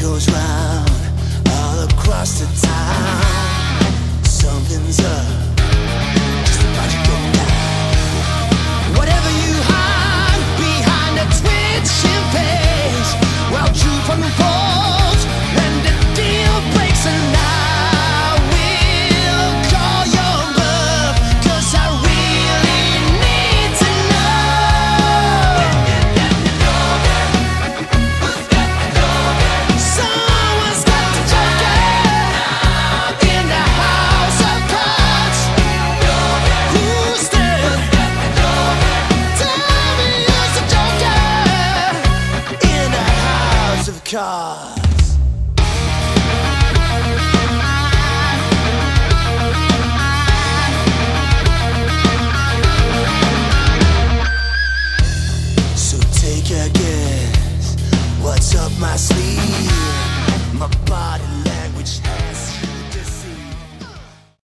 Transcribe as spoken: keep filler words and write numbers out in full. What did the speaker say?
goes round all across the town. Something's up, just about to go down. Whatever you hide behind a twitching face, well, true from the falls when the deal breaks, and I will call your bluff, 'cause I really need to know. Someone's got the joker in the house of cards. Who's there? Tell me who's the joker in the house of cards. So take a guess, what's up my sleeve? My body language has